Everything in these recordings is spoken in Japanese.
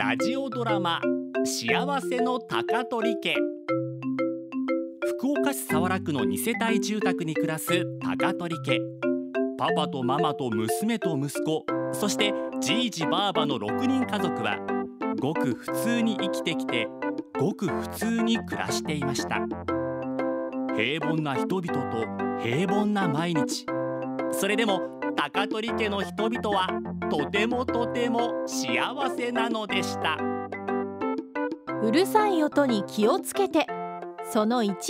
ラジオドラマ幸せの高取家。福岡市早良区の2世帯住宅に暮らす高取家。パパとママと娘と息子、そしてじいじばあばの6人家族はごく普通に生きてきて、ごく普通に暮らしていました。平凡な人々と平凡な毎日。それでも高取家の人々はとてもとても幸せなのでした。 うるさい音に気をつけて。その1。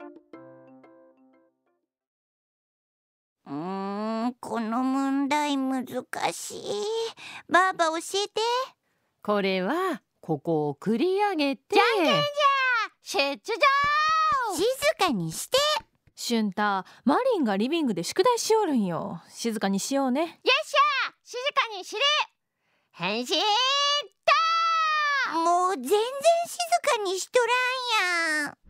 この問題難しい。ばあば教えて。 これはここを繰り上げて、 じゃんけんじゃ。 出場。 静かにして。 俊太、マリンがリビングで宿題しおるんよ。静かにしようね。 よっしゃ、静かにしれ。変身ともう全然静かにしとらんやん。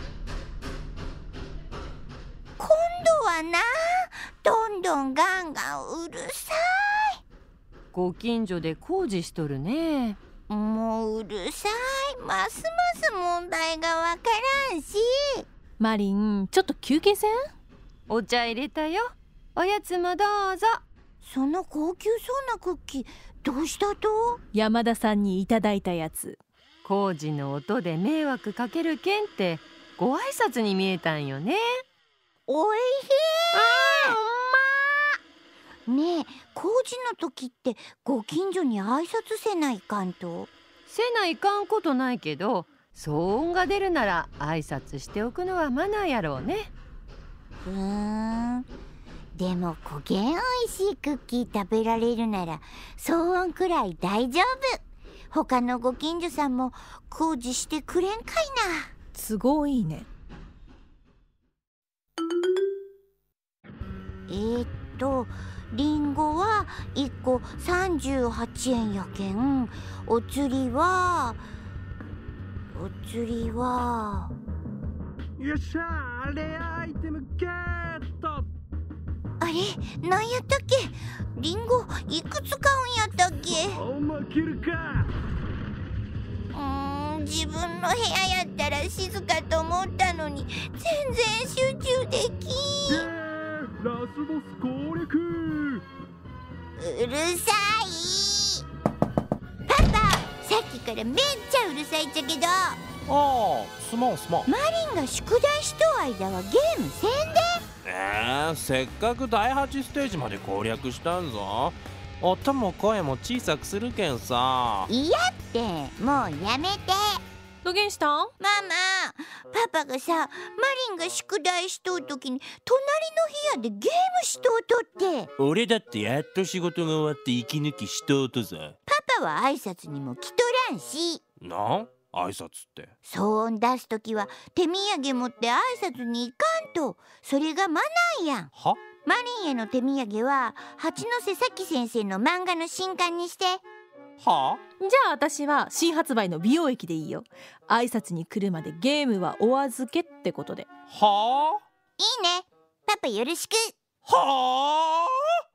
今度はな、どんどんガンガンうるさい。 ご近所で工事しとるね。 もううるさい。ますます問題がわからんし。 マリン、ちょっと休憩せん？ お茶入れたよ。おやつもどうぞ。 その高級そうなクッキーどうしたと？ 山田さんにいただいたやつ。 工事の音で迷惑かけるけんってご挨拶に見えたんよね。 おいしい。ねえ、工事の時ってご近所に挨拶せないかんと？ せないかんことないけど、騒音が出るなら挨拶しておくのはマナーやろうね。 でも焦げんおいしいクッキー食べられるなら騒音くらい大丈夫。他のご近所さんも工事してくれんかいな。 都合いいね。 リンゴは1個38円やけん、お釣りはよっしゃー、レアアイテムゲット。 あれ、なんやったっけ？リンゴいくつ買うんやったっけ？ 負けるか。 自分の部屋やったら静かと思ったのに全然集中できん。 ラスボス攻略。 うるさい。パパ、さっきからめっちゃうるさいっちゃけど。 ああ、すまん。 マリンが宿題しとう間はゲームせんで。 せっかく第8ステージまで攻略したんぞ。音も声も小さくするけんさ。 いやって、もうやめて。 どげんしたん？ ママ、パパがさ、マリンが宿題しとうときに隣の部屋でゲームしとうとって。 俺だってやっと仕事が終わって息抜きしとうとさ。 パパは挨拶にも来とらんし。 なん挨拶って？ 騒音出すときは手土産持って挨拶に行かんと。それがマナーやん。 は？ マリンへの手土産は八戸咲先生の漫画の新刊にして。 は？ じゃあ私は新発売の美容液でいいよ。挨拶に来るまでゲームはお預けってことで。 は？ いいね。パパよろしく。 は？